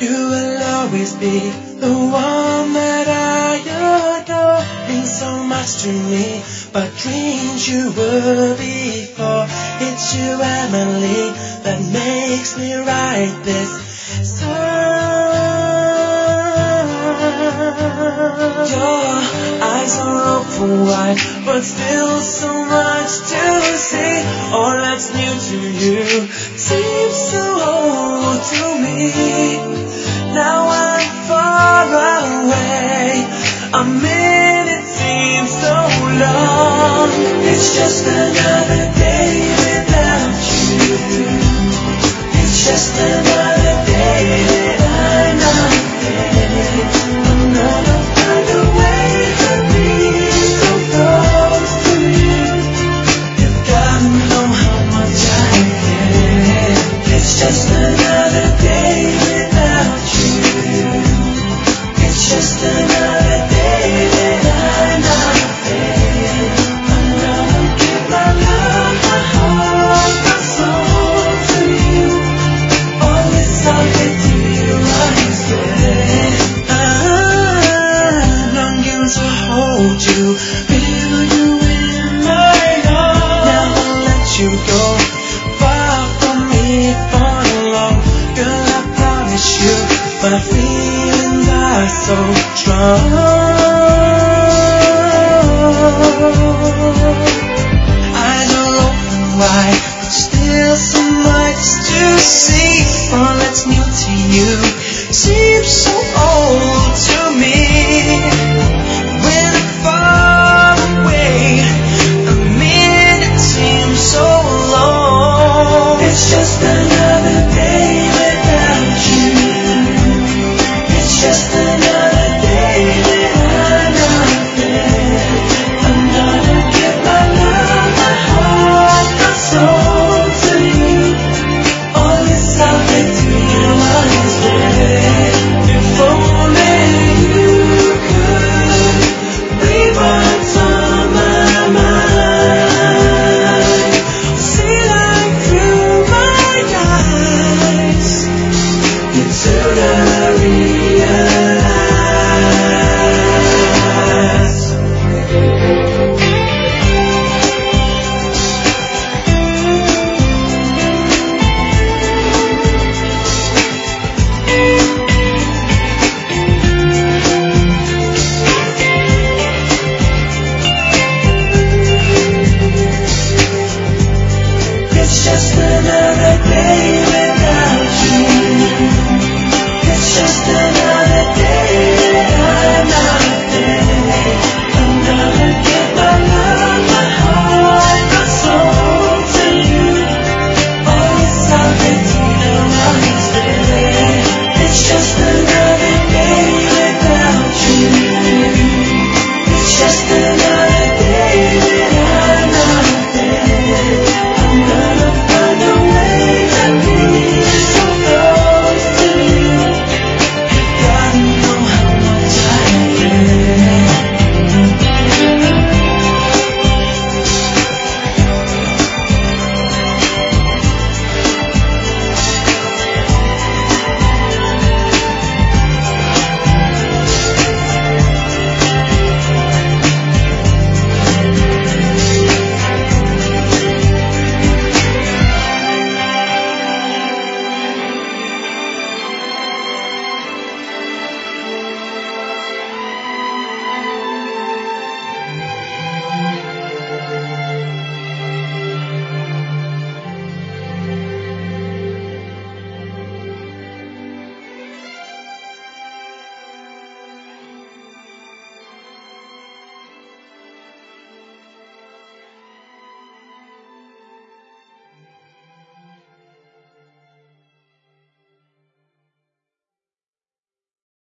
You will always be the one that I adore. Means so much to me, but dreams you were before. It's you, Emily, that makes me write this song. Your eyes are open wide, but still so much to see. All that's new to you seems so old to me. Now I'm far away, a minute seems so long. It's just another day without you. It's just another day that I'm not there. I'm gonna find a way to be so close to you. You've gotta know how much I care. It's just another day without you. It's just another day that I'm not there. I'm gonna give my love, my heart, my soul to you. All this I'll give to you, I swear. I'm longing to hold you, feel you in my arms. Now I'll let you go, far from me for long. Girl, I promise you, my feelings are so strong. Eyes are open wide, but still so much to see. All that's new to you seems so old to me. When I'm far away, a minute seems so long. It's just another day without you. It's just another day that I'm not there. I'm gonna give my love, my heart, my soul to you. All this I'll give to you, I swear. If only you could read what's on my mind. See light through my eyes. You'd sooner realize